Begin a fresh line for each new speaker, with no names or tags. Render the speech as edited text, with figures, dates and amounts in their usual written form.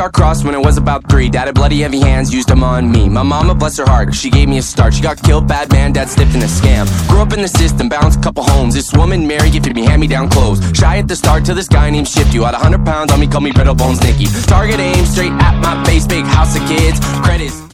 star-crossed when I was about 3. Dad had bloody heavy hands, used them on me. My mama, bless her heart, she gave me a start. She got killed, bad man, dad slipped in a scam. Grew up in the system, bounced a couple homes. This woman, Mary, gifted me hand-me-down clothes. Shy at the start till this guy named Shift You. Had 100 pounds on me, called me Brittle Bones Nicky. Target aim straight at my face, big house of kids. Credits.